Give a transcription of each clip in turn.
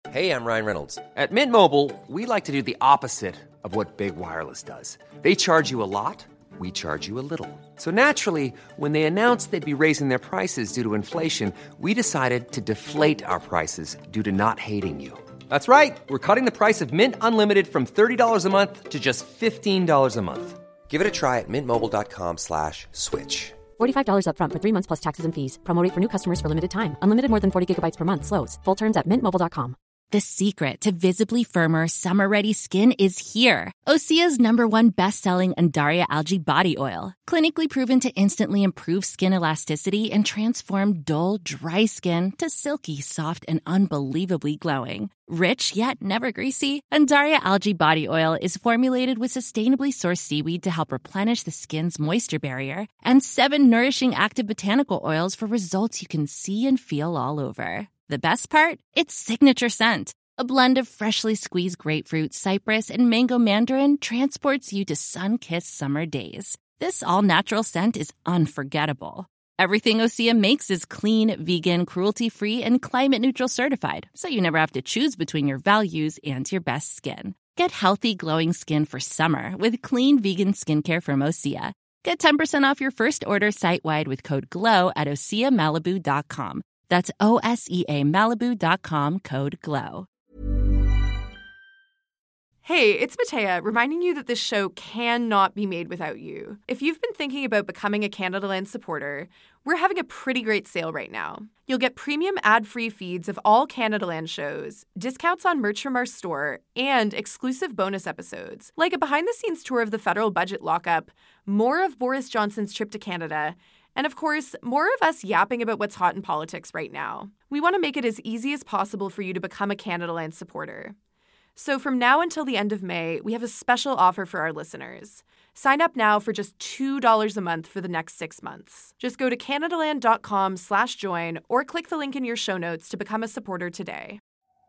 Hey, I'm Ryan Reynolds. At Mint Mobile, we like to do the opposite of what Big Wireless does. They charge you a lot, we charge you a little. So naturally, when they announced they'd be raising their prices due to inflation, we decided to deflate our prices due to not hating you. That's right. We're cutting the price of Mint Unlimited from $30 a month to just $15 a month. Give it a try at mintmobile.com/switch. $45 up front for 3 months plus taxes and fees. Promo rate for new customers for limited time. Unlimited more than 40 gigabytes per month. Slows full terms at mintmobile.com. The secret to visibly firmer, summer-ready skin is here. Osea's #1 best-selling Undaria Algae Body Oil. Clinically proven to instantly improve skin elasticity and transform dull, dry skin to silky, soft, and unbelievably glowing. Rich yet never greasy, Undaria Algae Body Oil is formulated with sustainably sourced seaweed to help replenish the skin's moisture barrier, and 7 nourishing active botanical oils for results you can see and feel all over. The best part? Its signature scent. A blend of freshly squeezed grapefruit, cypress, and mango mandarin transports you to sun-kissed summer days. This all-natural scent is unforgettable. Everything Osea makes is clean, vegan, cruelty-free, and climate-neutral certified, so you never have to choose between your values and your best skin. Get healthy, glowing skin for summer with clean, vegan skincare from Osea. Get 10% off your first order site-wide with code GLOW at OseaMalibu.com. That's OSEAMalibu.com, code GLOW. Hey, it's Matea, reminding you that this show cannot be made without you. If you've been thinking about becoming a Canadaland supporter, we're having a pretty great sale right now. You'll get premium ad-free feeds of all Canadaland shows, discounts on merch from our store, and exclusive bonus episodes, like a behind-the-scenes tour of the federal budget lockup, more of Boris Johnson's trip to Canada, and of course, more of us yapping about what's hot in politics right now. We want to make it as easy as possible for you to become a Canadaland supporter. So from now until the end of May, we have a special offer for our listeners. Sign up now for just $2 a month for the next 6 months. Just go to canadaland.com/join or click the link in your show notes to become a supporter today.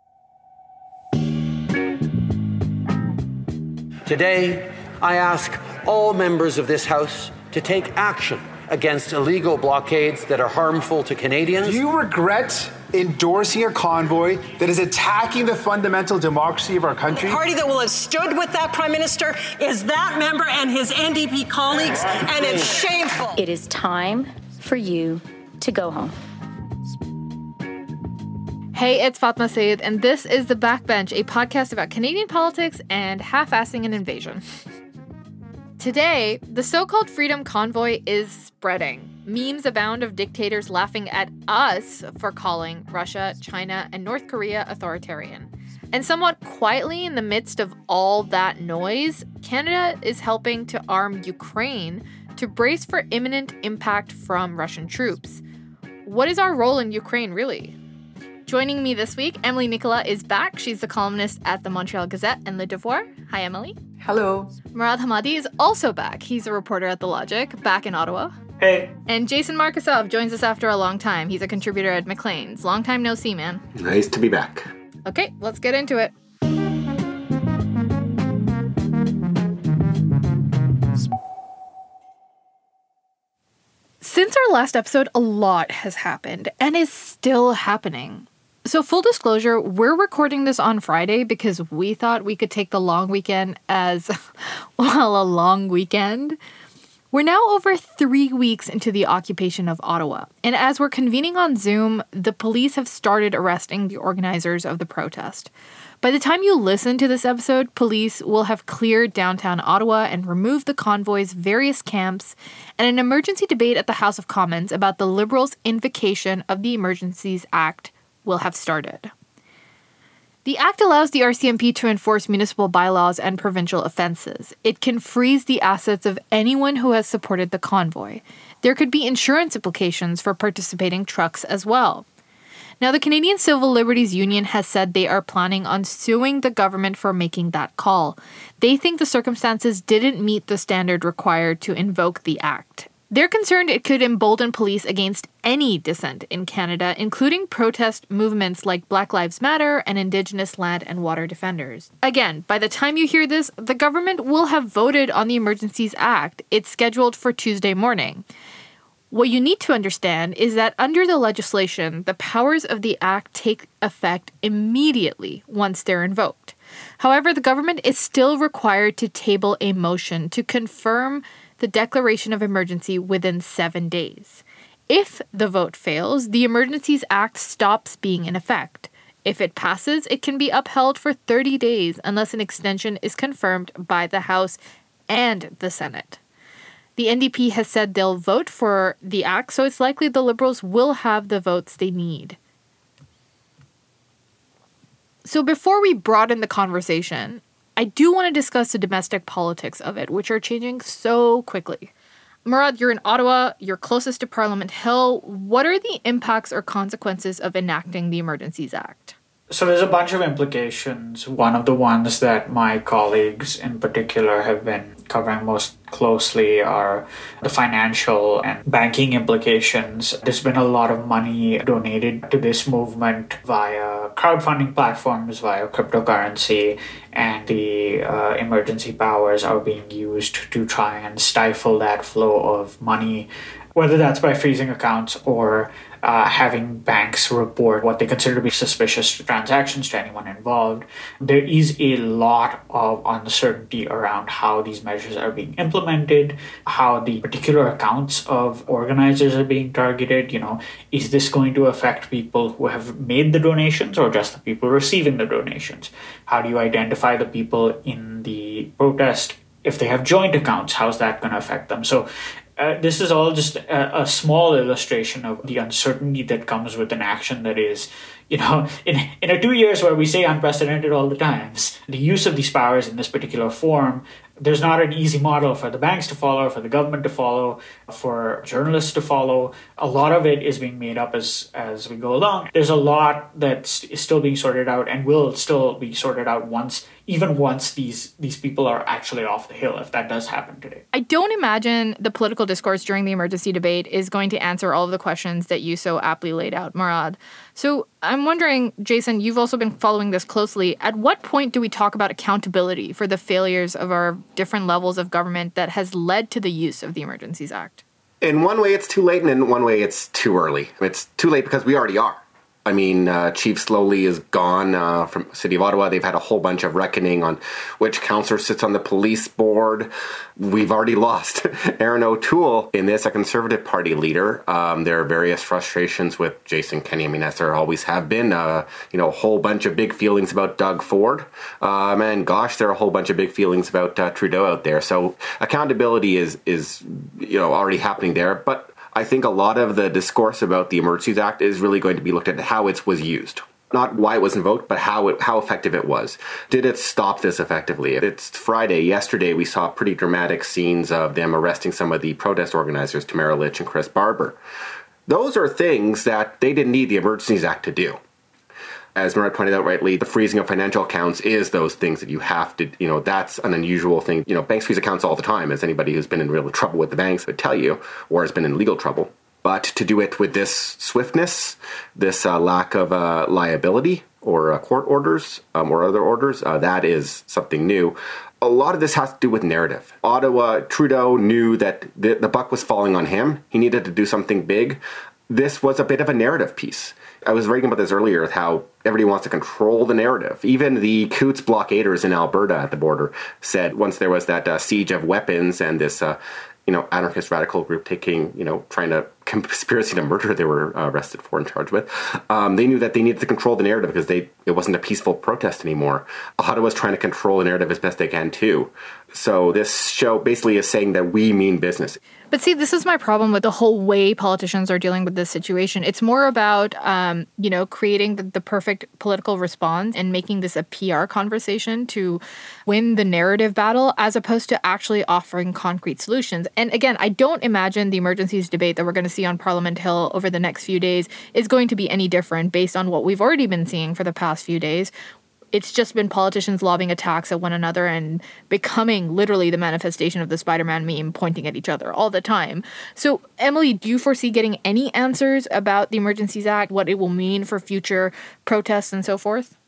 Today, I ask all members of this House to take action against illegal blockades that are harmful to Canadians. Do you regret endorsing a convoy that is attacking the fundamental democracy of our country? The party that will have stood with that Prime Minister is that member and his NDP colleagues, and it's shameful. It is time for you to go home. Hey, it's Fatma Saeed, and this is The Backbench, a podcast about Canadian politics and half-assing an invasion. Today, the so-called Freedom Convoy is spreading. Memes abound of dictators laughing at us for calling Russia, China, and North Korea authoritarian. And somewhat quietly in the midst of all that noise, Canada is helping to arm Ukraine to brace for imminent impact from Russian troops. What is our role in Ukraine, really? Joining me this week, Emily Nicola is back. She's the columnist at the Montreal Gazette and Le Devoir. Hi, Emily. Hello. Murad Hamadi is also back. He's a reporter at The Logic, back in Ottawa. Hey. And Jason Markasov joins us after a long time. He's a contributor at Maclean's. Long time no see, man. Nice to be back. Okay, let's get into it. Since our last episode, a lot has happened and is still happening. So full disclosure, we're recording this on Friday because we thought we could take the long weekend as, well, a long weekend. We're now over 3 weeks into the occupation of Ottawa, and as we're convening on Zoom, the police have started arresting the organizers of the protest. By the time you listen to this episode, police will have cleared downtown Ottawa and removed the convoy's various camps, and an emergency debate at the House of Commons about the Liberals' invocation of the Emergencies Act will have started. The Act allows the RCMP to enforce municipal bylaws and provincial offenses. It can freeze the assets of anyone who has supported the convoy. There could be insurance implications for participating trucks as well. Now, the Canadian Civil Liberties Union has said they are planning on suing the government for making that call. They think the circumstances didn't meet the standard required to invoke the Act. They're concerned it could embolden police against any dissent in Canada, including protest movements like Black Lives Matter and Indigenous land and water defenders. Again, by the time you hear this, the government will have voted on the Emergencies Act. It's scheduled for Tuesday morning. What you need to understand is that under the legislation, the powers of the act take effect immediately once they're invoked. However, the government is still required to table a motion to confirm the declaration of emergency within 7 days. If the vote fails, the Emergencies Act stops being in effect. If it passes, it can be upheld for 30 days unless an extension is confirmed by the House and the Senate. The NDP has said they'll vote for the act, so it's likely the Liberals will have the votes they need. So before we broaden the conversation, I do want to discuss the domestic politics of it, which are changing so quickly. Murad, you're in Ottawa, you're closest to Parliament Hill. What are the impacts or consequences of enacting the Emergencies Act? So there's a bunch of implications. One of the ones that my colleagues in particular have been covering most closely are the financial and banking implications. There's been a lot of money donated to this movement via crowdfunding platforms, via cryptocurrency, and the emergency powers are being used to try and stifle that flow of money, whether that's by freezing accounts or having banks report what they consider to be suspicious transactions to anyone involved. There is a lot of uncertainty around how these measures are being implemented, how the particular accounts of organizers are being targeted. Is this going to affect people who have made the donations or just the people receiving the donations? How do you identify the people in the protest if they have joint accounts? How's that going to affect them? So this is all just a small illustration of the uncertainty that comes with an action that is, in a 2 years where we say unprecedented all the times, the use of these powers in this particular form, there's not an easy model for the banks to follow, for the government to follow, for journalists to follow. A lot of it is being made up as we go along. There's a lot that is still being sorted out and will still be sorted out once these people are actually off the hill, if that does happen today. I don't imagine the political discourse during the emergency debate is going to answer all of the questions that you so aptly laid out, Murad. So I'm wondering, Jason, you've also been following this closely. At what point do we talk about accountability for the failures of our different levels of government that has led to the use of the Emergencies Act? In one way, it's too late, and in one way, it's too early. It's too late because we already are. I mean, Chief Slowly is gone from City of Ottawa. They've had a whole bunch of reckoning on which councillor sits on the police board. We've already lost Erin O'Toole in this, a Conservative Party leader. There are various frustrations with Jason Kenney. I mean, as there always have been, a whole bunch of big feelings about Doug Ford. And gosh, there are a whole bunch of big feelings about Trudeau out there. So accountability is already happening there. But I think a lot of the discourse about the Emergencies Act is really going to be looked at how it was used. Not why it was invoked, but how effective it was. Did it stop this effectively? It's Friday. Yesterday, we saw pretty dramatic scenes of them arresting some of the protest organizers, Tamara Lich and Chris Barber. Those are things that they didn't need the Emergencies Act to do. As Murad pointed out rightly, the freezing of financial accounts is those things that you have to, that's an unusual thing. Banks freeze accounts all the time, as anybody who's been in real trouble with the banks would tell you, or has been in legal trouble. But to do it with this swiftness, this lack of liability or court orders or other orders, that is something new. A lot of this has to do with narrative. Trudeau knew that the buck was falling on him. He needed to do something big. This was a bit of a narrative piece. I was reading about this earlier, how everybody wants to control the narrative. Even the Coots blockaders in Alberta at the border said once there was that siege of weapons and this, anarchist radical group trying to conspiracy to murder they were arrested for and charged with, they knew that they needed to control the narrative because it wasn't a peaceful protest anymore. Ottawa's trying to control the narrative as best they can too. So this show basically is saying that we mean business. But see, this is my problem with the whole way politicians are dealing with this situation. It's more about, creating the perfect political response and making this a PR conversation to win the narrative battle as opposed to actually offering concrete solutions. And again, I don't imagine the emergencies debate that we're going to see on Parliament Hill over the next few days is going to be any different based on what we've already been seeing for the past few days. It's just been politicians lobbing attacks at one another and becoming literally the manifestation of the Spider-Man meme, pointing at each other all the time. So, Emily, do you foresee getting any answers about the Emergencies Act, what it will mean for future protests and so forth?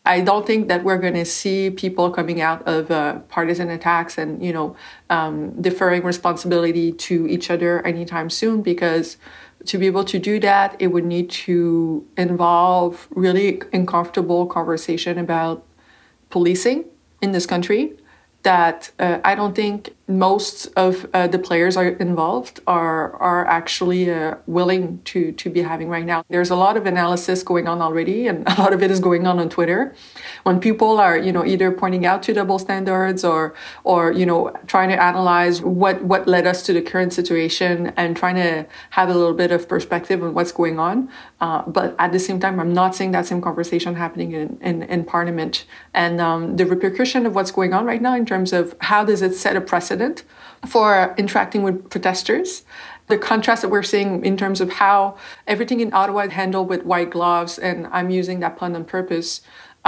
I don't think that we're going to see people coming out of partisan attacks and, deferring responsibility to each other anytime soon, because to be able to do that, it would need to involve really uncomfortable conversation about policing in this country that I don't think most of the players are involved are actually willing to be having right now. There's a lot of analysis going on already, and a lot of it is going on Twitter. When people are, either pointing out to double standards or trying to analyze what led us to the current situation and trying to have a little bit of perspective on what's going on. But at the same time, I'm not seeing that same conversation happening in Parliament. And the repercussion of what's going on right now in terms of how does it set a precedent for interacting with protesters, the contrast that we're seeing in terms of how everything in Ottawa is handled with white gloves, and I'm using that pun on purpose,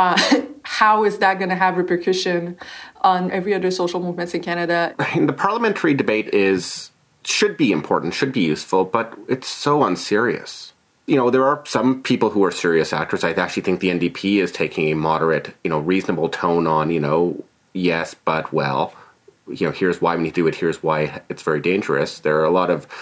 how is that going to have repercussion on every other social movements in Canada? The parliamentary debate should be important, should be useful, but it's so unserious. There are some people who are serious actors. I actually think the NDP is taking a moderate, reasonable tone on, yes, but well, here's why we need to do it. Here's why it's very dangerous. There are a lot of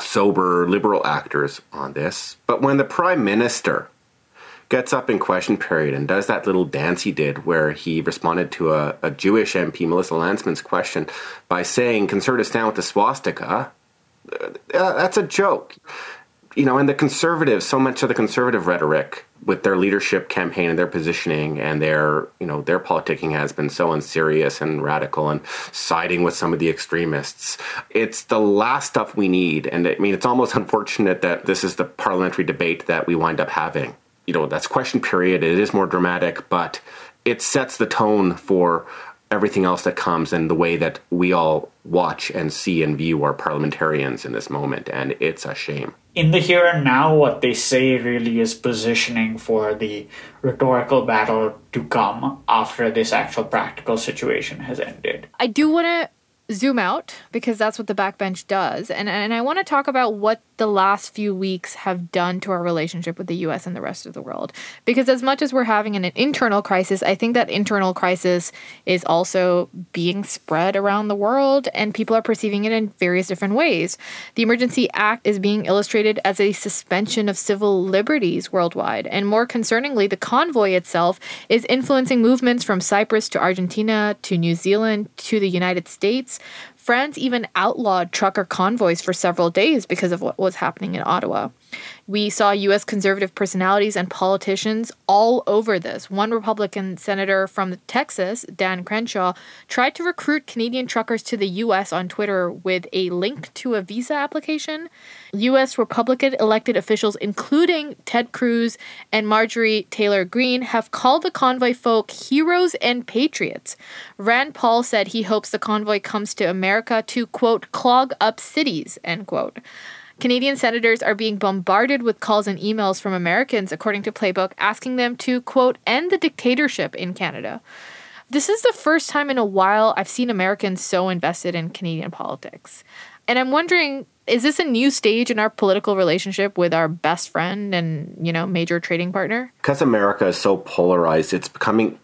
sober liberal actors on this. But when the Prime Minister gets up in question period and does that little dance he did where he responded to a Jewish MP, Melissa Landsman's question, by saying Conservatives stand with the swastika, that's a joke. And the Conservatives, so much of the Conservative rhetoric with their leadership campaign and their positioning and their politicking has been so unserious and radical and siding with some of the extremists. It's the last stuff we need. And it's almost unfortunate that this is the parliamentary debate that we wind up having. That's question period. It is more dramatic, but it sets the tone for everything else that comes and the way that we all watch and see and view our parliamentarians in this moment. And it's a shame. In the here and now, what they say really is positioning for the rhetorical battle to come after this actual practical situation has ended. I do want to zoom out because that's what the backbench does. And I want to talk about what the last few weeks have done to our relationship with the U.S. and the rest of the world. Because as much as we're having an internal crisis, I think that internal crisis is also being spread around the world and people are perceiving it in various different ways. The Emergency Act is being illustrated as a suspension of civil liberties worldwide. And more concerningly, the convoy itself is influencing movements from Cyprus to Argentina to New Zealand to the United States. France even outlawed trucker convoys for several days because of what was happening in Ottawa. We saw U.S. conservative personalities and politicians all over this. One Republican senator from Texas, Dan Crenshaw, tried to recruit Canadian truckers to the U.S. on Twitter with a link to a visa application. U.S. Republican elected officials, including Ted Cruz and Marjorie Taylor Greene, have called the convoy folk heroes and patriots. Rand Paul said he hopes the convoy comes to America to, quote, clog up cities, end quote. Canadian senators are being bombarded with calls and emails from Americans, according to Playbook, asking them to, quote, end the dictatorship in Canada. This is the first time in a while I've seen Americans so invested in Canadian politics. And I'm wondering, is this a new stage in our political relationship with our best friend and, major trading partner? Because America is so polarized, it's becoming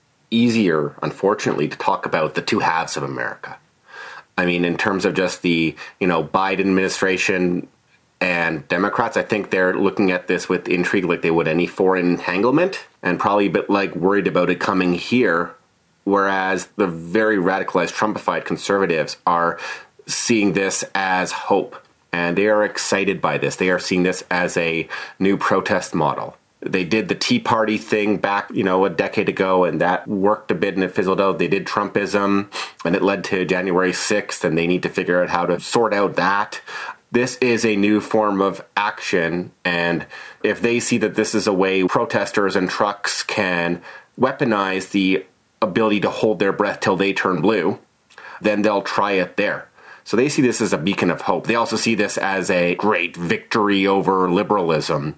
easier, unfortunately, to talk about the two halves of America. In terms of just the, Biden administration and Democrats, I think they're looking at this with intrigue like they would any foreign entanglement and probably a bit worried about it coming here. Whereas the very radicalized Trumpified conservatives are seeing this as hope and they are excited by this. They are seeing this as a new protest model. They did the Tea Party thing back, a decade ago, and that worked a bit and it fizzled out. They did Trumpism, and it led to January 6th, and they need to figure out how to sort out that. This is a new form of action, and if they see that this is a way protesters and trucks can weaponize the ability to hold their breath till they turn blue, then they'll try it there. So they see this as a beacon of hope. They also see this as a great victory over liberalism.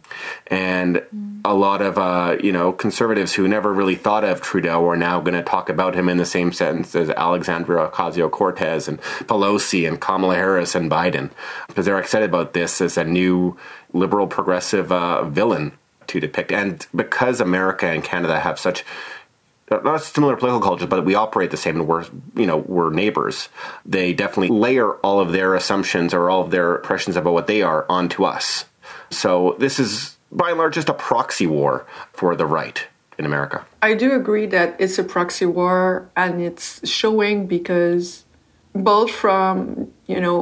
And a lot of, conservatives who never really thought of Trudeau are now going to talk about him in the same sentence as Alexandria Ocasio-Cortez and Pelosi and Kamala Harris and Biden, because they're excited about this as a new liberal progressive villain to depict. And because America and Canada have such not similar political cultures, but we operate the same, and we're neighbors. They definitely layer all of their assumptions or all of their impressions about what they are onto us. So this is, by and large, just a proxy war for the right in America. I do agree that it's a proxy war, and it's showing because both from,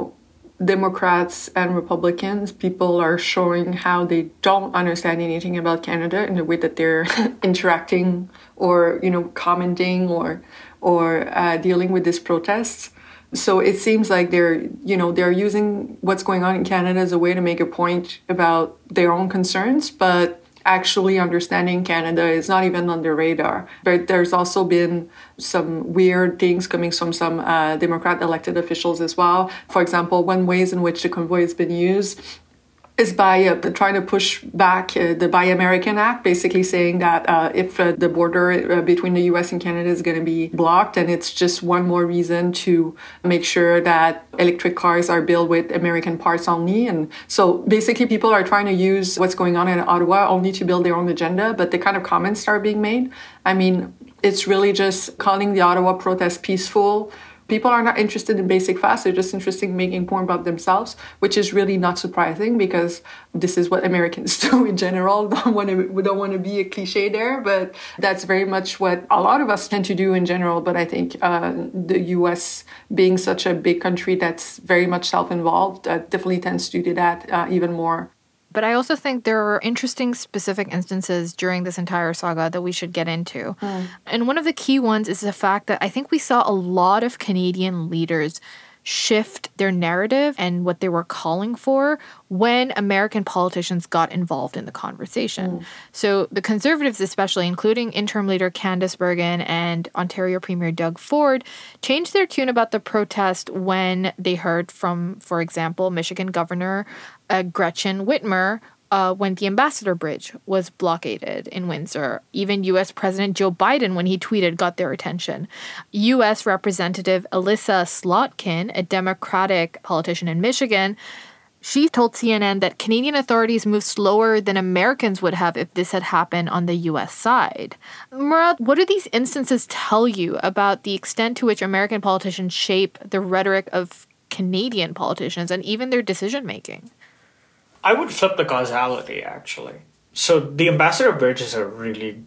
Democrats and Republicans, people are showing how they don't understand anything about Canada in the way that they're interacting or, commenting or dealing with these protests. So it seems like they're using what's going on in Canada as a way to make a point about their own concerns, but actually understanding Canada is not even on their radar. But there's also been some weird things coming from some Democrat elected officials as well. For example, one ways in which the convoy has been used is by trying to push back the Buy American Act, basically saying that if the border between the U.S. and Canada is going to be blocked, and it's just one more reason to make sure that electric cars are built with American parts only. And so basically people are trying to use what's going on in Ottawa only to build their own agenda, but the kind of comments that are being made, it's really just calling the Ottawa protest peaceful. People are not interested in basic facts. They're just interested in making a point about themselves, which is really not surprising because this is what Americans do in general. We don't want to be a cliche there, but that's very much what a lot of us tend to do in general. But I think the U.S. being such a big country that's very much self-involved definitely tends to do that even more. But I also think there are interesting specific instances during this entire saga that we should get into. And one of the key ones is the fact that I think we saw a lot of Canadian leaders shift their narrative and what they were calling for when American politicians got involved in the conversation. So the Conservatives especially, including interim leader Candice Bergen and Ontario Premier Doug Ford, changed their tune about the protest when they heard from, for example, Michigan Governor Gretchen Whitmer when the Ambassador Bridge was blockaded in Windsor. Even U.S. President Joe Biden, when he tweeted, got their attention. U.S. Representative Elissa Slotkin, a Democratic politician in Michigan, she told CNN that Canadian authorities moved slower than Americans would have if this had happened on the U.S. side. Murad, what do these instances tell you about the extent to which American politicians shape the rhetoric of Canadian politicians and even their decision-making? I would flip the causality, actually. So the Ambassador Bridge is a really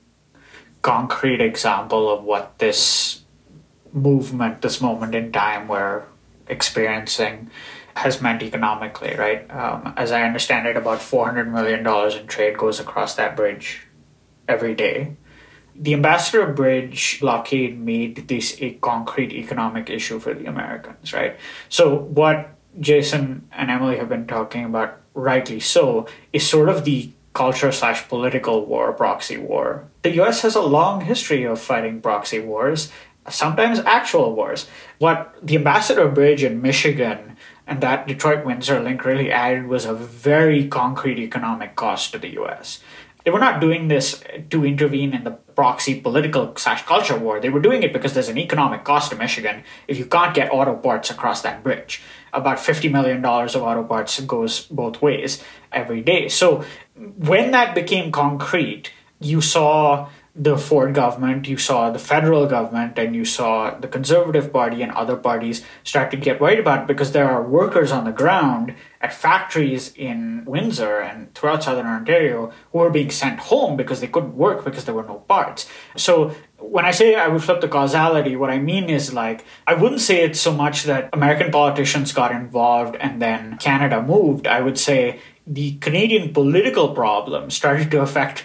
concrete example of what this movement, this moment in time we're experiencing has meant economically, right? As I understand it, about $400 million in trade goes across that bridge every day. The Ambassador Bridge blockade made this a concrete economic issue for the Americans, right? So what Jason and Emily have been talking about, rightly so, is sort of the culture/political war, proxy war. The US has a long history of fighting proxy wars, sometimes actual wars. What the Ambassador Bridge in Michigan and that Detroit-Windsor link really added was a very concrete economic cost to the US. They were not doing this to intervene in the proxy political/culture war. They were doing it because there's an economic cost to Michigan if you can't get auto parts across that bridge. About $50 million of auto parts goes both ways every day. So when that became concrete, you saw the Ford government, you saw the federal government, and you saw the Conservative Party and other parties start to get worried about it because there are workers on the ground at factories in Windsor and throughout Southern Ontario who were being sent home because they couldn't work because there were no parts. So when I say I would flip the causality, what I mean is I wouldn't say it's so much that American politicians got involved and then Canada moved. I would say the Canadian political problem started to affect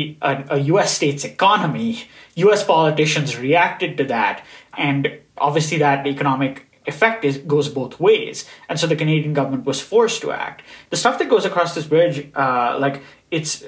a U.S. state's economy. U.S. politicians reacted to that, and obviously that economic effect goes both ways. And so the Canadian government was forced to act. The stuff that goes across this bridge, it's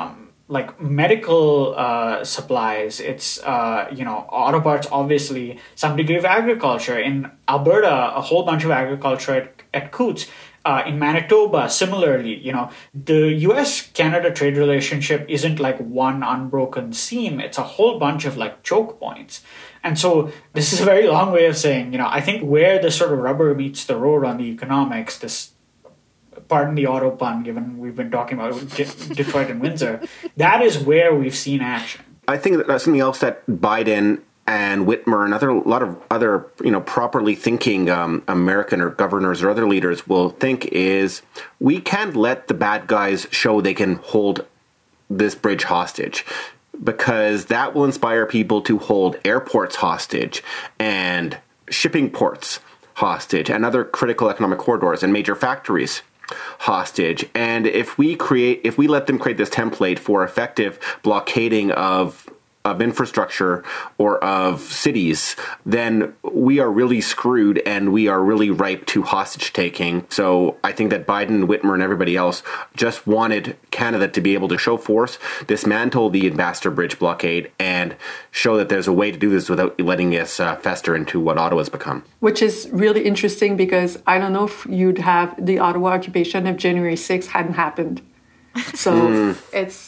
medical supplies, it's auto parts, obviously some degree of agriculture. In Alberta, a whole bunch of agriculture at Coutts. In Manitoba, similarly, the US-Canada trade relationship isn't like one unbroken seam. It's a whole bunch of choke points. And so this is a very long way of saying, I think where the sort of rubber meets the road on the economics, this pardon the auto pun, given we've been talking about Detroit and Windsor, that is where we've seen action. I think that's something else that Biden and Whitmer and a lot of other, properly thinking American or governors or other leaders will think is we can't let the bad guys show they can hold this bridge hostage, because that will inspire people to hold airports hostage and shipping ports hostage and other critical economic corridors and major factories hostage. And if we let them create this template for effective blockading of infrastructure or of cities, then we are really screwed and we are really ripe to hostage taking. So I think that Biden, Whitmer, and everybody else just wanted Canada to be able to show force, dismantle the Ambassador Bridge blockade, and show that there's a way to do this without letting us fester into what Ottawa's become. Which is really interesting, because I don't know if you'd have the Ottawa occupation if January 6th hadn't happened. So it's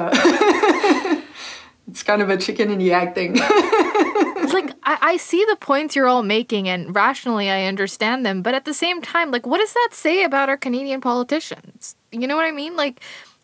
it's kind of a chicken and the egg thing. Like, I see the points you're all making, and rationally I understand them. But at the same time, like, what does that say about our Canadian politicians? You know what I mean? Like,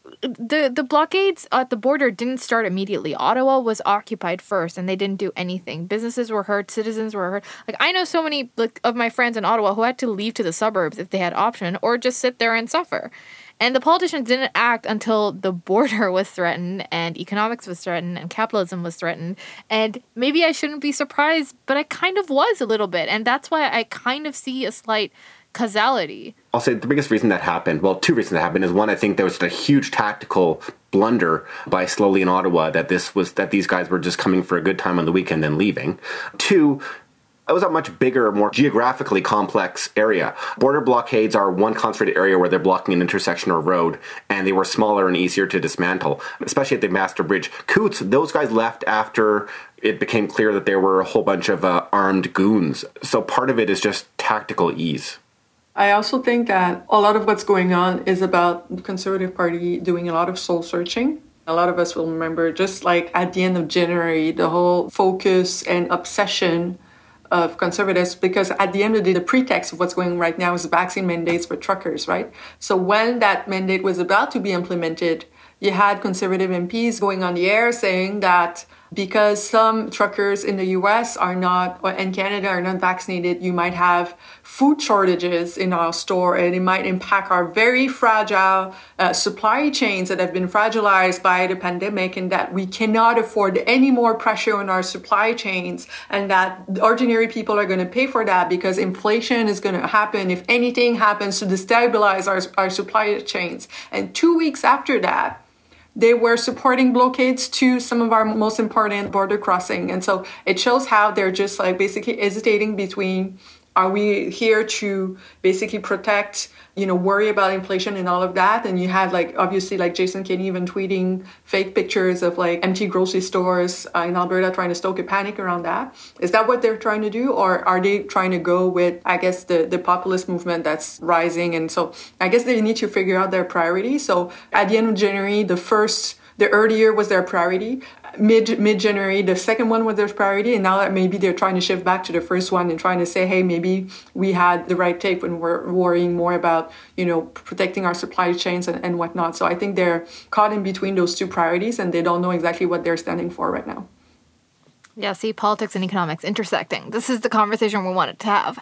the blockades at the border didn't start immediately. Ottawa was occupied first, and they didn't do anything. Businesses were hurt. Citizens were hurt. Like, I know so many of my friends in Ottawa who had to leave to the suburbs if they had option, or just sit there and suffer. And the politicians didn't act until the border was threatened and economics was threatened and capitalism was threatened. And maybe I shouldn't be surprised, but I kind of was a little bit. And that's why I kind of see a slight causality. I'll say the biggest reason that happened, well, two reasons that happened, is one, I think there was a huge tactical blunder by Slowly in Ottawa that these guys were just coming for a good time on the weekend and leaving. Two, it was a much bigger, more geographically complex area. Border blockades are one concentrated area where they're blocking an intersection or road, and they were smaller and easier to dismantle, especially at the Ambassador Bridge. Coots, those guys left after it became clear that there were a whole bunch of armed goons. So part of it is just tactical ease. I also think that a lot of what's going on is about the Conservative Party doing a lot of soul searching. A lot of us will remember, just like at the end of January, the whole focus and obsession of Conservatives, because at the end of the day, the pretext of what's going on right now is vaccine mandates for truckers, right? So when that mandate was about to be implemented, you had Conservative MPs going on the air saying that because some truckers in the US are not, or in Canada are not vaccinated, you might have food shortages in our store, and it might impact our very fragile supply chains that have been fragilized by the pandemic, and that we cannot afford any more pressure on our supply chains, and that ordinary people are going to pay for that because inflation is going to happen if anything happens to destabilize our supply chains. And 2 weeks after that, they were supporting blockades to some of our most important border crossing. And so it shows how they're just like basically hesitating between, are we here to basically protect, worry about inflation and all of that? And you had obviously Jason Kenney even tweeting fake pictures of empty grocery stores in Alberta, trying to stoke a panic around that. Is that what they're trying to do? Or are they trying to go with, I guess, the populist movement that's rising? And so I guess they need to figure out their priorities. So at the end of January, the earlier was their priority. Mid-January, the second one was their priority. And now that maybe they're trying to shift back to the first one and trying to say, hey, maybe we had the right take when we're worrying more about, protecting our supply chains and whatnot. So I think they're caught in between those two priorities, and they don't know exactly what they're standing for right now. Yeah, see, politics and economics intersecting. This is the conversation we wanted to have.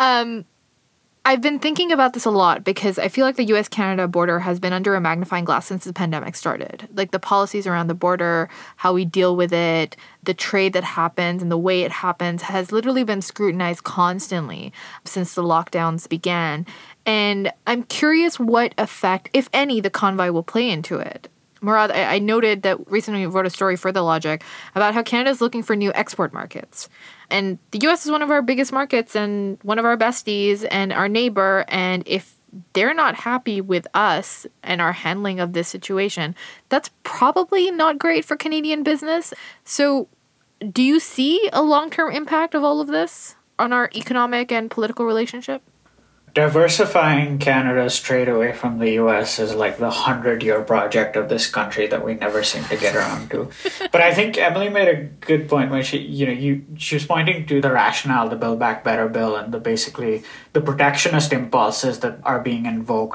I've been thinking about this a lot because I feel like the US-Canada border has been under a magnifying glass since the pandemic started. Like the policies around the border, how we deal with it, the trade that happens and the way it happens has literally been scrutinized constantly since the lockdowns began. And I'm curious what effect, if any, the convoy will play into it. Murad, I noted that recently you wrote a story for The Logic about how Canada is looking for new export markets. And the U.S. is one of our biggest markets and one of our besties and our neighbor. And if they're not happy with us and our handling of this situation, that's probably not great for Canadian business. So do you see a long-term impact of all of this on our economic and political relationship? Diversifying Canada's trade away from the U.S. is like the 100-year project of this country that we never seem to get around to. But I think Emily made a good point when she was pointing to the rationale, the Build Back Better bill, and basically the protectionist impulses that are being invoked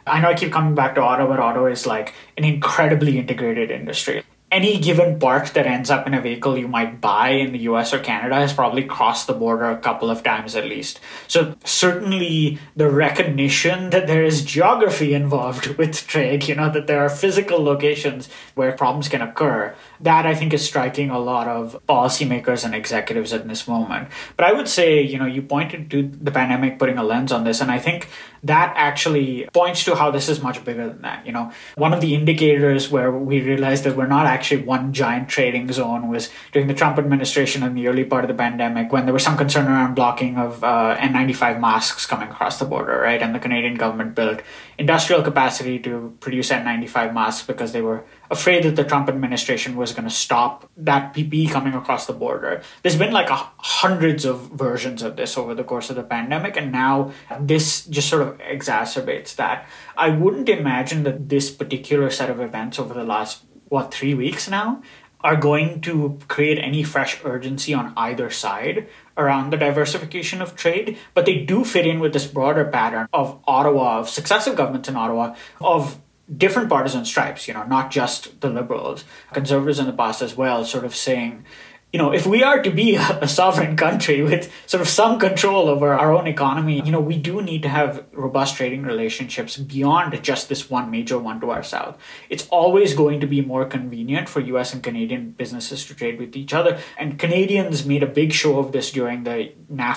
I know I keep coming back to auto, but auto is like an incredibly integrated industry. Any given part that ends up in a vehicle you might buy in the US or Canada has probably crossed the border a couple of times at least. So certainly the recognition that there is geography involved with trade, that there are physical locations where problems can occur, that I think is striking a lot of policymakers and executives at this moment. But I would say, you pointed to the pandemic putting a lens on this, and I think that actually points to how this is much bigger than that. One of the indicators where we realized that we're not actually one giant trading zone was during the Trump administration in the early part of the pandemic, when there was some concern around blocking of N95 masks coming across the border, right? And the Canadian government built industrial capacity to produce N95 masks because they were afraid that the Trump administration was going to stop that PPE coming across the border. There's been like hundreds of versions of this over the course of the pandemic, and now this just sort of exacerbates that. I wouldn't imagine that this particular set of events over the last 3 weeks now are going to create any fresh urgency on either side around the diversification of trade, but they do fit in with this broader pattern of Ottawa, of successive governments in Ottawa, of different partisan stripes, not just the Liberals, Conservatives in the past as well, sort of saying, if we are to be a sovereign country with sort of some control over our own economy, we do need to have robust trading relationships beyond just this one major one to our south. It's always going to be more convenient for US and Canadian businesses to trade with each other. And Canadians made a big show of this during the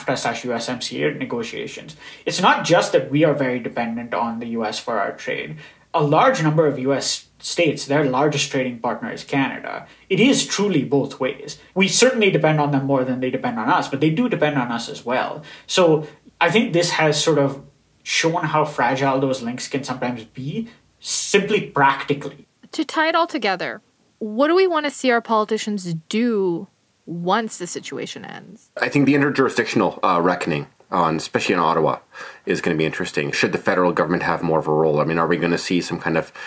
NAFTA/USMCA negotiations. It's not just that we are very dependent on the US for our trade. A large number of US states, their largest trading partner is Canada. It is truly both ways. We certainly depend on them more than they depend on us, but they do depend on us as well. So I think this has sort of shown how fragile those links can sometimes be, simply practically. To tie it all together, what do we want to see our politicians do once the situation ends? I think the interjurisdictional reckoning, especially in Ottawa, is going to be interesting. Should the federal government have more of a role? I mean, are we going to see some kind of,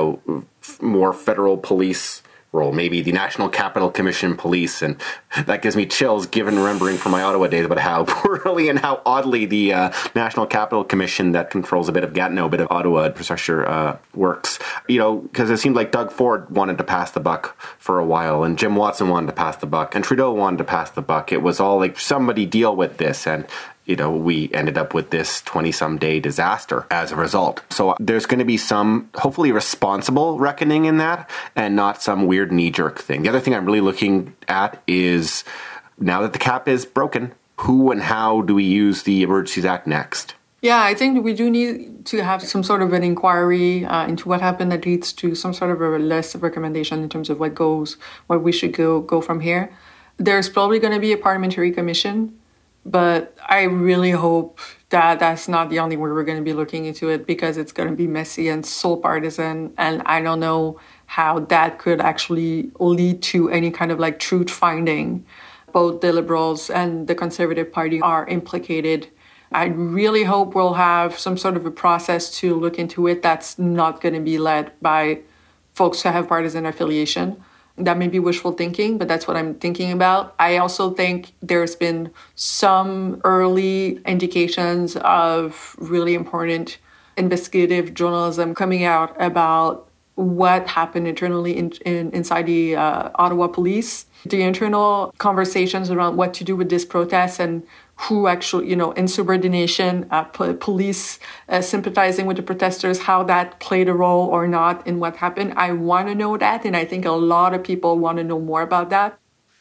more federal police role? Maybe the National Capital Commission Police, and that gives me chills given remembering from my Ottawa days about how poorly and how oddly the National Capital Commission that controls a bit of Gatineau, a bit of Ottawa infrastructure works. Because it seemed like Doug Ford wanted to pass the buck for a while, and Jim Watson wanted to pass the buck, and Trudeau wanted to pass the buck. It was all like, somebody deal with this, and we ended up with this 20-some day disaster as a result. So there's going to be some, hopefully, responsible reckoning in that, and not some weird knee-jerk thing. The other thing I'm really looking at is, now that the cap is broken, who and how do we use the Emergencies Act next? Yeah, I think we do need to have some sort of an inquiry into what happened that leads to some sort of a list of recommendation in terms of what we should go from here. There's probably going to be a parliamentary commission, but I really hope that that's not the only way we're going to be looking into it, because it's going to be messy and so partisan. And I don't know how that could actually lead to any kind of like truth finding. Both the Liberals and the Conservative Party are implicated. I really hope we'll have some sort of a process to look into it that's not going to be led by folks who have partisan affiliation. That may be wishful thinking, but that's what I'm thinking about. I also think there's been some early indications of really important investigative journalism coming out about what happened internally inside the Ottawa police. The internal conversations around what to do with this protest and who actually, insubordination, police sympathizing with the protesters, how that played a role or not in what happened. I want to know that, and I think a lot of people want to know more about that.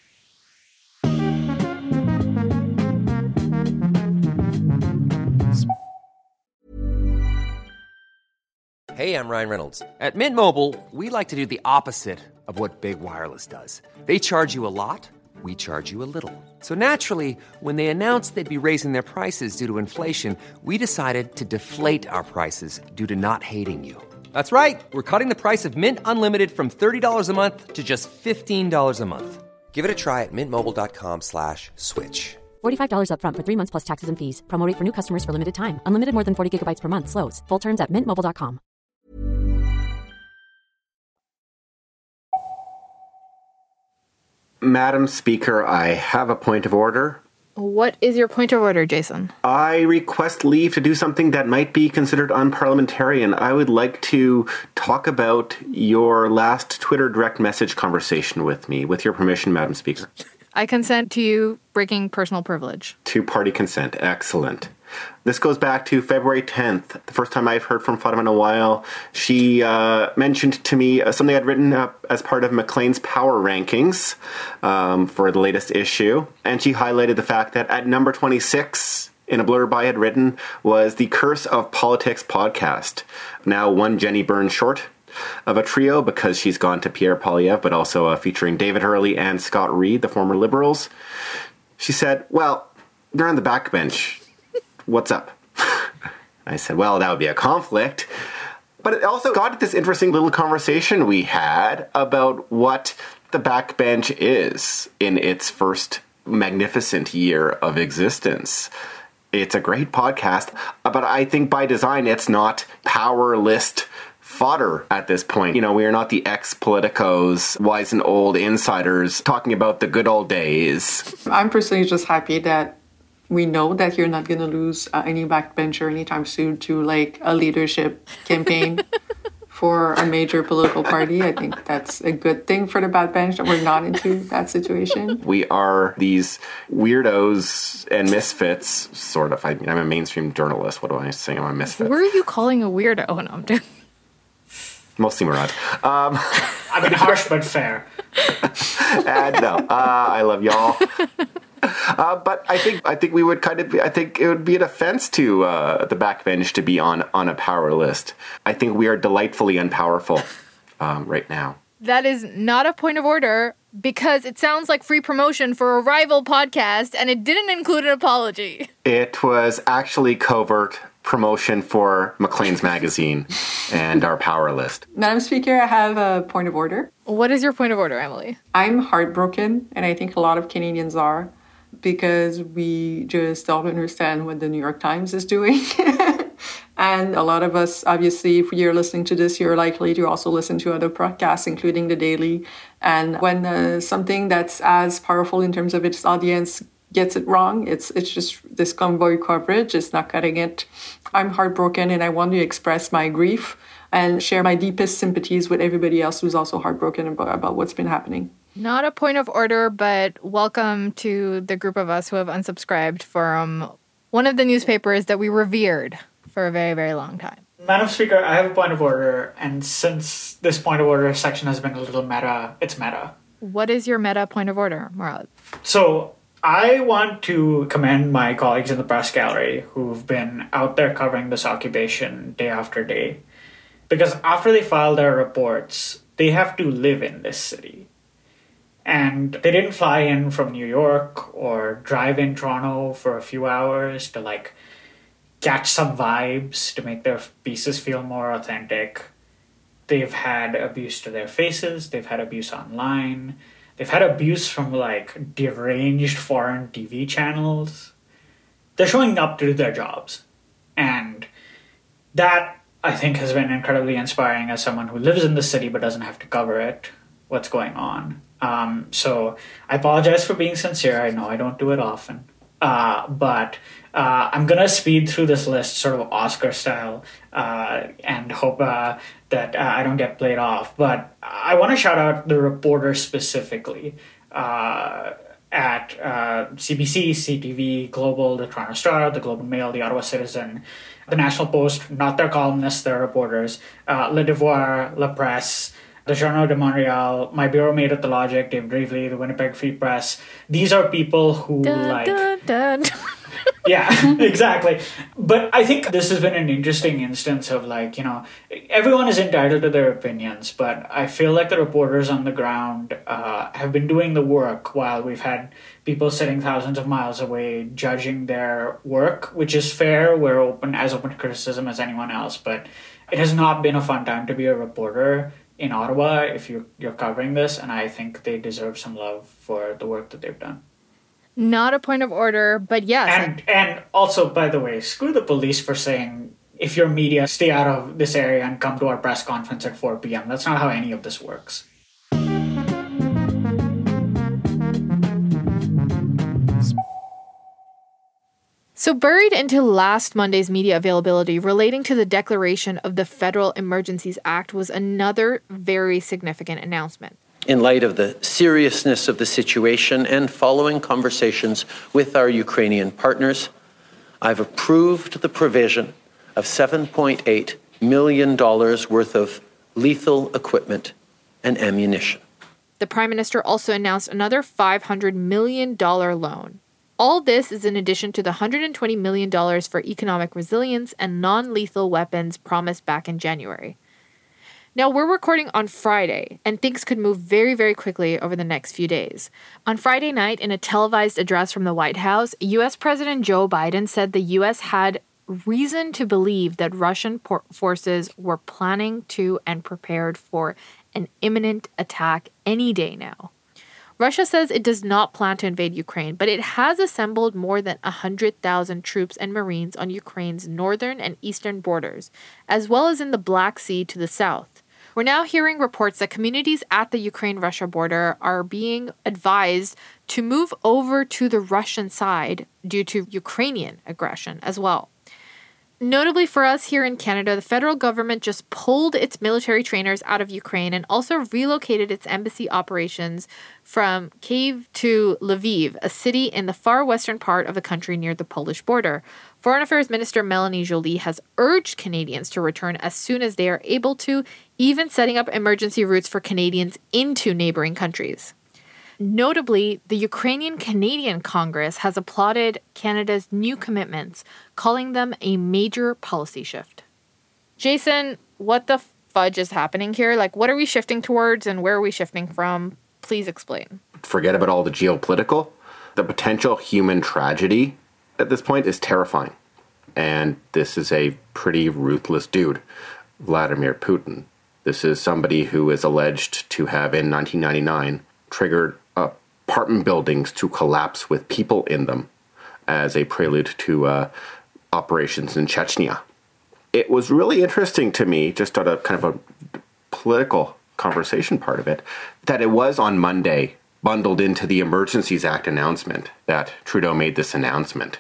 Hey, I'm Ryan Reynolds. At Mint Mobile, we like to do the opposite of what Big Wireless does. They charge you a lot. We charge you a little. So naturally, when they announced they'd be raising their prices due to inflation, we decided to deflate our prices due to not hating you. That's right. We're cutting the price of Mint Unlimited from $30 a month to just $15 a month. Give it a try at mintmobile.com/switch. $45 up front for 3 months plus taxes and fees. Promo rate for new customers for limited time. Unlimited more than 40 gigabytes per month. Slows full terms at mintmobile.com. Madam Speaker, I have a point of order. What is your point of order, Jason? I request leave to do something that might be considered unparliamentarian. I would like to talk about your last Twitter direct message conversation with me, with your permission, Madam Speaker. I consent to you breaking personal privilege. Two-party consent. Excellent. This goes back to February 10th, the first time I've heard from Fatima in a while. She mentioned to me something I'd written up as part of Maclean's Power Rankings for the latest issue. And she highlighted the fact that at number 26 in a blurb I had written was the Curse of Politics podcast. Now one Jenny Byrne short of a trio because she's gone to Pierre Poilievre, but also featuring David Hurley and Scott Reed, the former Liberals. She said, well, you're on the backbench. What's up? I said, well, that would be a conflict. But it also got at this interesting little conversation we had about what the backbench is in its first magnificent year of existence. It's a great podcast, but I think by design it's not power list fodder at this point. You know, we are not the ex-politicos, wise and old insiders talking about the good old days. I'm personally just happy that we know that you're not going to lose any backbencher anytime soon to like a leadership campaign for a major political party. I think that's a good thing for the backbench that we're not into that situation. We are these weirdos and misfits, sort of. I mean, I'm a mainstream journalist. What do I say? I'm a misfit. Who are you calling a weirdo? Oh, no, I'm doing... Mostly Murad. I mean, harsh but fair. No, I love y'all. But I think we would kind of I think it would be an offense to the backbench to be on a power list. I think we are delightfully unpowerful right now. That is not a point of order because it sounds like free promotion for a rival podcast and it didn't include an apology. It was actually covert promotion for Maclean's magazine and our power list. Madam Speaker, I have a point of order. What is your point of order, Emily? I'm heartbroken, and I think a lot of Canadians are, because we just don't understand what the New York Times is doing. And a lot of us, obviously, if you're listening to this, you're likely to also listen to other podcasts, including The Daily. And when something that's as powerful in terms of its audience gets it wrong, it's just this convoy coverage. It's not cutting it. I'm heartbroken, and I want to express my grief and share my deepest sympathies with everybody else who's also heartbroken about what's been happening. Not a point of order, but welcome to the group of us who have unsubscribed from one of the newspapers that we revered for a very, very long time. Madam Speaker, I have a point of order, and since this point of order section has been a little meta, it's meta. What is your meta point of order, Murad? So, I want to commend my colleagues in the press gallery who've been out there covering this occupation day after day. Because after they file their reports, they have to live in this city. And they didn't fly in from New York or drive in Toronto for a few hours to catch some vibes to make their pieces feel more authentic. They've had abuse to their faces. They've had abuse online. They've had abuse from deranged foreign TV channels. They're showing up to do their jobs. And that, I think, has been incredibly inspiring as someone who lives in the city but doesn't have to cover it, what's going on. So I apologize for being sincere. I know I don't do it often. But I'm going to speed through this list sort of Oscar style and hope that I don't get played off. But I want to shout out the reporters specifically at CBC, CTV, Global, the Toronto Star, the Globe and Mail, the Ottawa Citizen, the National Post, not their columnists, their reporters, Le Devoir, La Presse, the Journal de Montréal, my bureau mate at The Logic, Dave Drevely, the Winnipeg Free Press. These are people who Yeah, exactly. But I think this has been an interesting instance of everyone is entitled to their opinions, but I feel like the reporters on the ground have been doing the work while we've had people sitting thousands of miles away judging their work, which is fair. We're open to criticism as anyone else, but it has not been a fun time to be a reporter in Ottawa if you're covering this, and I think they deserve some love for the work that they've done. Not a point of order, but yes. And also, by the way, screw the police for saying, if you're media, stay out of this area and come to our press conference at 4 p.m. That's not how any of this works. So buried into last Monday's media availability relating to the declaration of the Federal Emergencies Act was another very significant announcement. In light of the seriousness of the situation and following conversations with our Ukrainian partners, I've approved the provision of $7.8 million worth of lethal equipment and ammunition. The Prime Minister also announced another $500 million loan. All this is in addition to the $120 million for economic resilience and non-lethal weapons promised back in January. Now, we're recording on Friday, and things could move very, very quickly over the next few days. On Friday night, in a televised address from the White House, U.S. President Joe Biden said the U.S. had reason to believe that Russian forces were planning to and prepared for an imminent attack any day now. Russia says it does not plan to invade Ukraine, but it has assembled more than 100,000 troops and Marines on Ukraine's northern and eastern borders, as well as in the Black Sea to the south. We're now hearing reports that communities at the Ukraine-Russia border are being advised to move over to the Russian side due to Ukrainian aggression as well. Notably for us here in Canada, the federal government just pulled its military trainers out of Ukraine and also relocated its embassy operations from Kyiv to Lviv, a city in the far western part of the country near the Polish border. Foreign Affairs Minister Melanie Joly has urged Canadians to return as soon as they are able to, even setting up emergency routes for Canadians into neighboring countries. Notably, the Ukrainian-Canadian Congress has applauded Canada's new commitments, calling them a major policy shift. Jason, what the fudge is happening here? Like, what are we shifting towards and where are we shifting from? Please explain. Forget about all the geopolitical. The potential human tragedy at this point is terrifying. And this is a pretty ruthless dude, Vladimir Putin. This is somebody who is alleged to have, in 1999, triggered apartment buildings to collapse with people in them as a prelude to operations in Chechnya. It was really interesting to me, just on a kind of a political conversation part of it, that it was on Monday bundled into the Emergencies Act announcement that Trudeau made this announcement.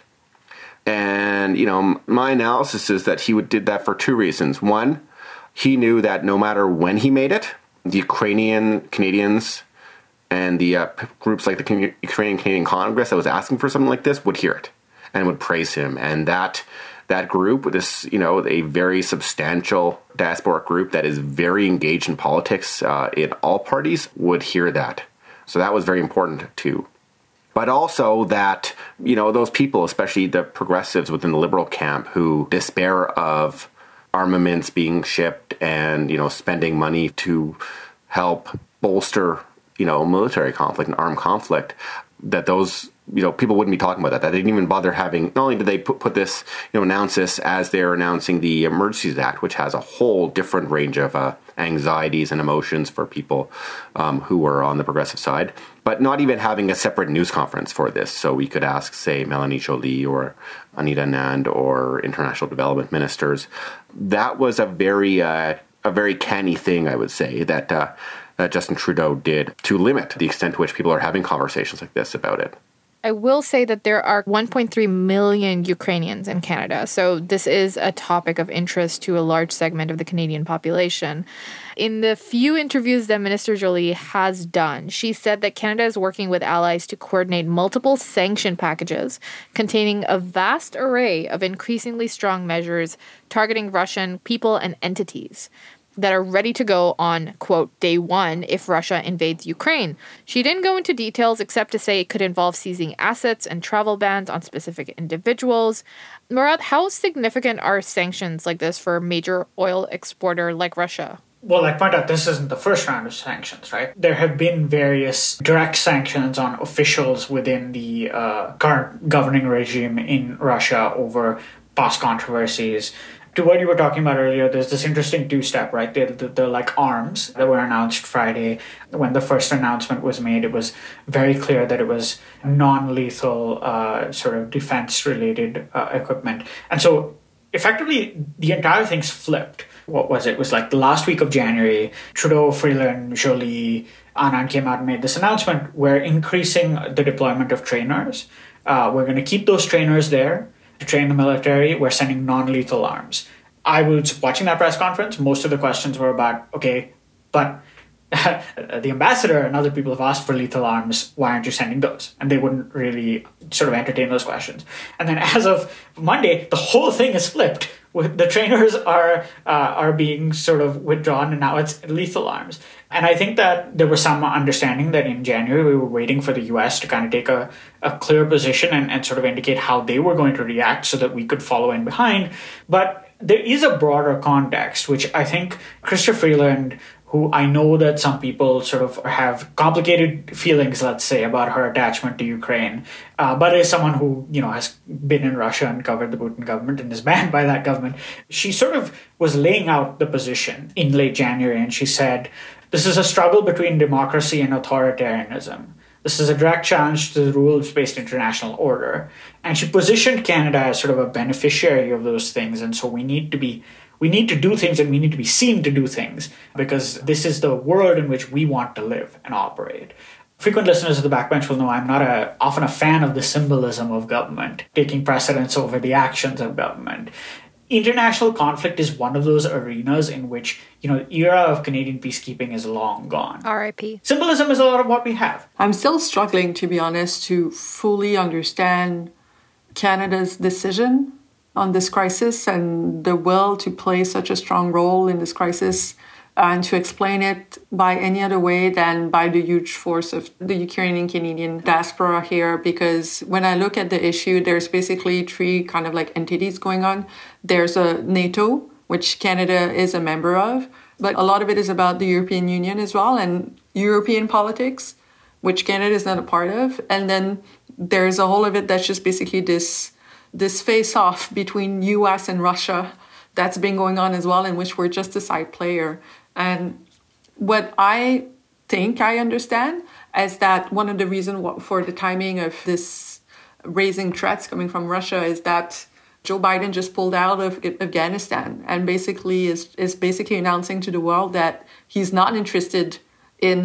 And, you know, my analysis is that he did that for two reasons. One, he knew that no matter when he made it, the Ukrainian Canadians and the groups like the Ukrainian-Canadian Congress that was asking for something like this would hear it and would praise him. And that group, this, you know, a very substantial diasporic group that is very engaged in politics in all parties, would hear that. So that was very important too. But also that, you know, those people, especially the progressives within the Liberal camp who despair of armaments being shipped and, you know, spending money to help bolster, you know, military conflict and armed conflict, that those, you know, people wouldn't be talking about that. That they didn't even bother having, not only did they put this, you know, announce this as they're announcing the Emergencies Act, which has a whole different range of anxieties and emotions for people who are on the progressive side, but not even having a separate news conference for this. So we could ask, say, Melanie Joly or Anita Anand or international development ministers. That was a very canny thing, I would say, that Justin Trudeau did to limit the extent to which people are having conversations like this about it. I will say that there are 1.3 million Ukrainians in Canada, so this is a topic of interest to a large segment of the Canadian population. In the few interviews that Minister Joly has done, she said that Canada is working with allies to coordinate multiple sanction packages containing a vast array of increasingly strong measures targeting Russian people and entities that are ready to go on, quote, day one if Russia invades Ukraine. She didn't go into details except to say it could involve seizing assets and travel bans on specific individuals. Murad, how significant are sanctions like this for a major oil exporter like Russia? Well, I point out, this isn't the first round of sanctions, right? There have been various direct sanctions on officials within the current governing regime in Russia over past controversies. To what you were talking about earlier, there's this interesting two-step, right? The like arms that were announced Friday. When the first announcement was made, it was very clear that it was non-lethal sort of defense-related equipment. And so effectively, the entire thing's flipped. What was it? It was like the last week of January, Trudeau, Freeland, Joly, Anand came out and made this announcement. We're increasing the deployment of trainers. We're going to keep those trainers there. to train the military, we're sending non-lethal arms. I was watching that press conference. Most of the questions were about, okay, but the ambassador and other people have asked for lethal arms. Why aren't you sending those? And they wouldn't really sort of entertain those questions. And then as of Monday, the whole thing is flipped. The trainers are being sort of withdrawn, and now it's lethal arms. And I think that there was some understanding that in January we were waiting for the US to kind of take a clear position and sort of indicate how they were going to react so that we could follow in behind. But there is a broader context, which I think Chrystia Freeland, who I know that some people sort of have complicated feelings, let's say, about her attachment to Ukraine, but is someone who, has been in Russia and covered the Putin government and is banned by that government. She sort of was laying out the position in late January, and she said, this is a struggle between democracy and authoritarianism. This is a direct challenge to the rules-based international order. And she positioned Canada as sort of a beneficiary of those things, and so we need to do things and we need to be seen to do things because this is the world in which we want to live and operate. Frequent listeners of The Backbench will know I'm not often a fan of the symbolism of government, taking precedence over the actions of government. International conflict is one of those arenas in which, the era of Canadian peacekeeping is long gone. R.I.P. Symbolism is a lot of what we have. I'm still struggling, to be honest, to fully understand Canada's decision on this crisis and the will to play such a strong role in this crisis and to explain it by any other way than by the huge force of the Ukrainian Canadian diaspora here. Because when I look at the issue, there's basically three kind of like entities going on. There's a NATO, which Canada is a member of, but a lot of it is about the European Union as well and European politics, which Canada is not a part of. And then there's a whole of it that's just basically this face-off between US and Russia that's been going on as well, in which we're just a side player. And what I think I understand is that one of the reasons for the timing of this raising threats coming from Russia is that Joe Biden just pulled out of Afghanistan and basically is basically announcing to the world that he's not interested in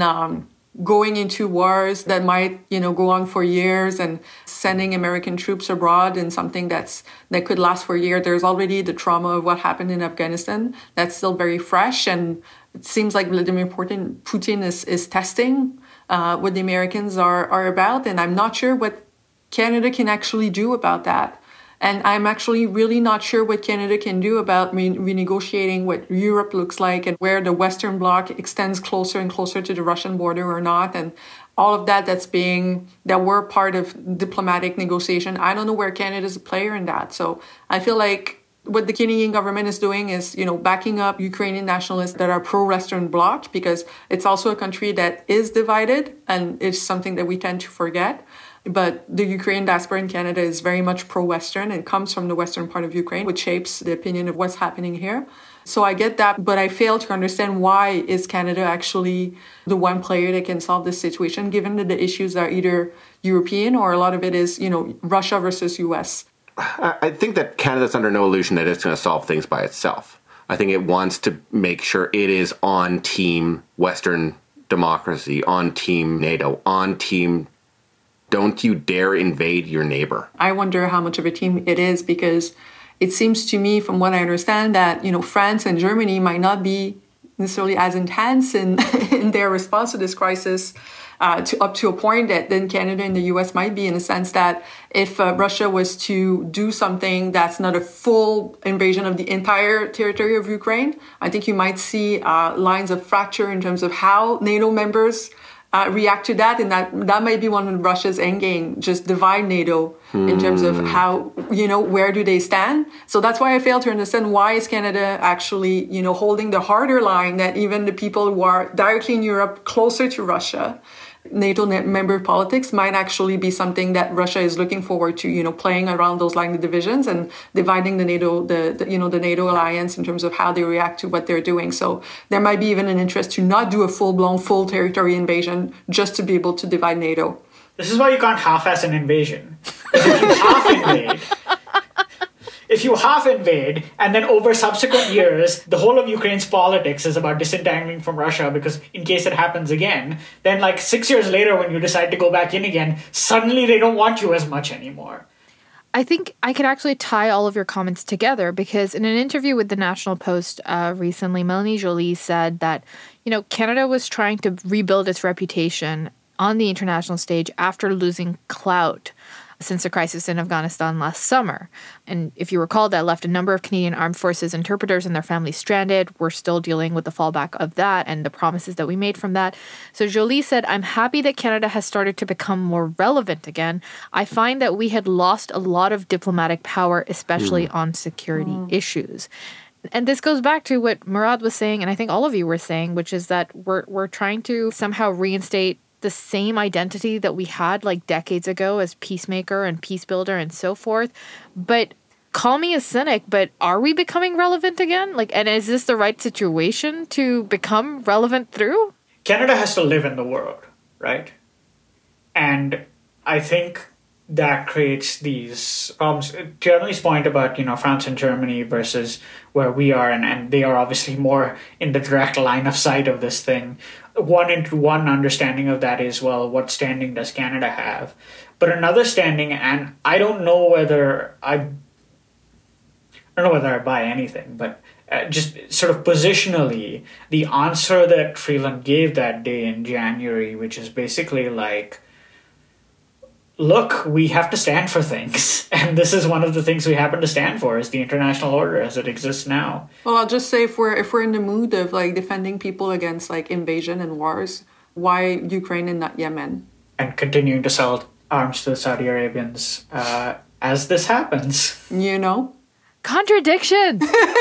going into wars that might, go on for years and sending American troops abroad in something that could last for a year. There's already the trauma of what happened in Afghanistan that's still very fresh. And it seems like Vladimir Putin is testing what the Americans are about. And I'm not sure what Canada can actually do about that. And I'm actually really not sure what Canada can do about renegotiating what Europe looks like and where the Western Bloc extends closer and closer to the Russian border or not. And all of that that we're part of diplomatic negotiation. I don't know where Canada is a player in that. So I feel like what the Canadian government is doing is, backing up Ukrainian nationalists that are pro-Western Bloc, because it's also a country that is divided and it's something that we tend to forget. But the Ukrainian diaspora in Canada is very much pro-Western and comes from the western part of Ukraine, which shapes the opinion of what's happening here. So I get that, but I fail to understand why is Canada actually the one player that can solve this situation, given that the issues are either European or a lot of it is, Russia versus US. I think that Canada's under no illusion that it's going to solve things by itself. I think it wants to make sure it is on team Western democracy, on team NATO, on team don't you dare invade your neighbor. I wonder how much of a team it is, because it seems to me, from what I understand, that France and Germany might not be necessarily as intense in their response to this crisis, up to a point that then Canada and the US might be, in a sense that if Russia was to do something that's not a full invasion of the entire territory of Ukraine, I think you might see lines of fracture in terms of how NATO members react to that, and that might be one of Russia's endgame, just divide NATO in terms of how, where do they stand. So that's why I fail to understand why is Canada actually, holding the harder line that even the people who are directly in Europe closer to Russia, NATO member politics might actually be something that Russia is looking forward to, playing around those line of divisions and dividing the NATO, the NATO alliance in terms of how they react to what they're doing. So there might be even an interest to not do a full-blown, full territory invasion just to be able to divide NATO. This is why you can't half-ass an invasion. If you half invade, and then over subsequent years, the whole of Ukraine's politics is about disentangling from Russia because in case it happens again, then 6 years later when you decide to go back in again, suddenly they don't want you as much anymore. I think I could actually tie all of your comments together because in an interview with the National Post recently, Melanie Joly said that, Canada was trying to rebuild its reputation on the international stage after losing clout since the crisis in Afghanistan last summer. And if you recall, that left a number of Canadian Armed Forces interpreters and their families stranded. We're still dealing with the fallback of that and the promises that we made from that. So Joly said, I'm happy that Canada has started to become more relevant again. I find that we had lost a lot of diplomatic power, especially on security issues. And this goes back to what Murad was saying, and I think all of you were saying, which is that we're trying to somehow reinstate the same identity that we had like decades ago as peacemaker and peace builder and so forth. But call me a cynic, but are we becoming relevant again? And is this the right situation to become relevant through? Canada has to live in the world, right? And I think that creates these problems. To Emily's point about, France and Germany versus where we are, and they are obviously more in the direct line of sight of this thing. One understanding of that is, well, what standing does Canada have? But another standing, and I don't know whether I buy anything, but just sort of positionally, the answer that Freeland gave that day in January, which is basically like, look, we have to stand for things. And this is one of the things we happen to stand for, is the international order as it exists now. Well, I'll just say if we're in the mood of defending people against invasion and wars, why Ukraine and not Yemen? And continuing to sell arms to the Saudi Arabians as this happens. Contradiction!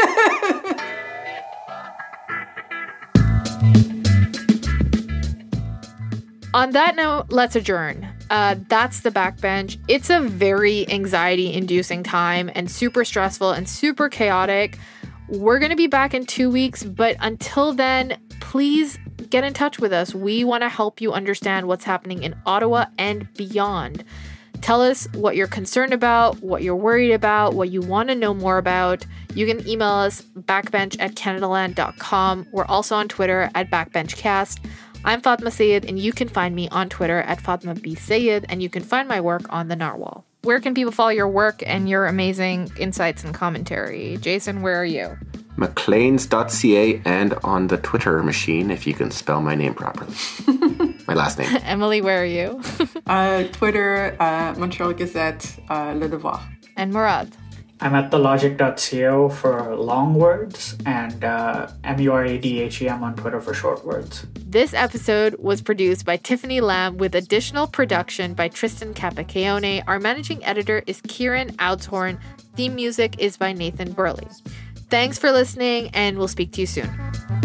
On that note, let's adjourn. That's the Backbench. It's a very anxiety-inducing time and super stressful and super chaotic. We're going to be back in 2 weeks, but until then, please get in touch with us. We want to help you understand what's happening in Ottawa and beyond. Tell us what you're concerned about, what you're worried about, what you want to know more about. You can email us backbench@canadaland.com. We're also on Twitter @backbenchcast. I'm Fatma Sayed, and you can find me on Twitter @Fatma B. Sayed, and you can find my work on the Narwhal. Where can people follow your work and your amazing insights and commentary? Jason, where are you? McLeans.ca and on the Twitter machine, if you can spell my name properly. My last name. Emily, where are you? Twitter, Montreal Gazette, Le Devoir. And Murad. I'm at thelogic.co for long words and MURADHEM on Twitter for short words. This episode was produced by Tiffany Lamb with additional production by Tristan Capacchione. Our managing editor is Kieran Outshorn. Theme music is by Nathan Burley. Thanks for listening, and we'll speak to you soon.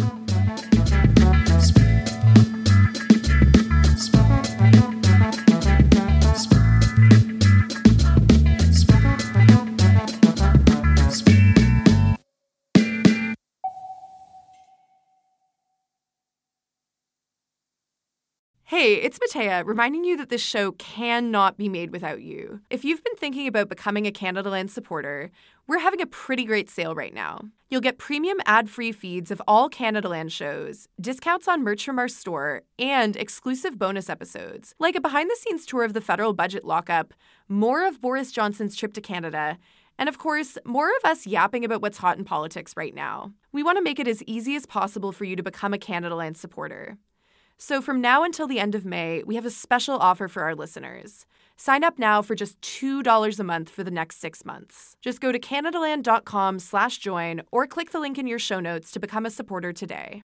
Hey, it's Matea, reminding you that this show cannot be made without you. If you've been thinking about becoming a Canadaland supporter, we're having a pretty great sale right now. You'll get premium ad-free feeds of all Canadaland shows, discounts on merch from our store, and exclusive bonus episodes, like a behind-the-scenes tour of the federal budget lockup, more of Boris Johnson's trip to Canada, and of course, more of us yapping about what's hot in politics right now. We want to make it as easy as possible for you to become a Canadaland supporter. So from now until the end of May, we have a special offer for our listeners. Sign up now for just $2 a month for the next 6 months. Just go to canadaland.com/join or click the link in your show notes to become a supporter today.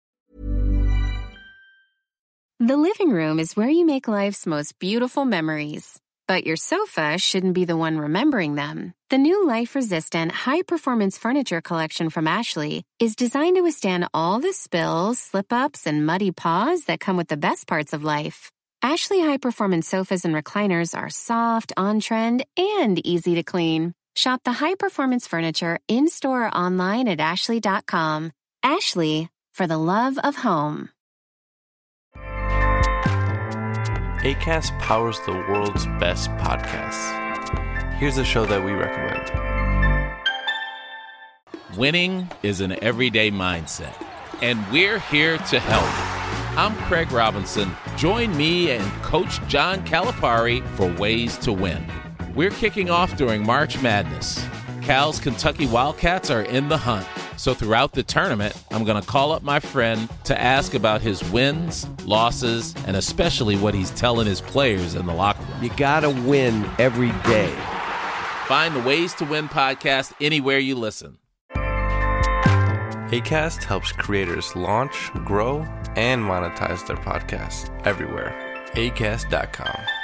The living room is where you make life's most beautiful memories. But your sofa shouldn't be the one remembering them. The new life-resistant, high-performance furniture collection from Ashley is designed to withstand all the spills, slip-ups, and muddy paws that come with the best parts of life. Ashley high-performance sofas and recliners are soft, on-trend, and easy to clean. Shop the high-performance furniture in-store or online at ashley.com. Ashley, for the love of home. Acast powers the world's best podcasts. Here's a show that we recommend. Winning is an everyday mindset, and we're here to help. I'm Craig Robinson. Join me and Coach John Calipari for Ways to Win. We're kicking off during March Madness. Cal's Kentucky Wildcats are in the hunt. So throughout the tournament, I'm going to call up my friend to ask about his wins, losses, and especially what he's telling his players in the locker room. You got to win every day. Find the Ways to Win podcast anywhere you listen. Acast helps creators launch, grow, and monetize their podcasts everywhere. Acast.com.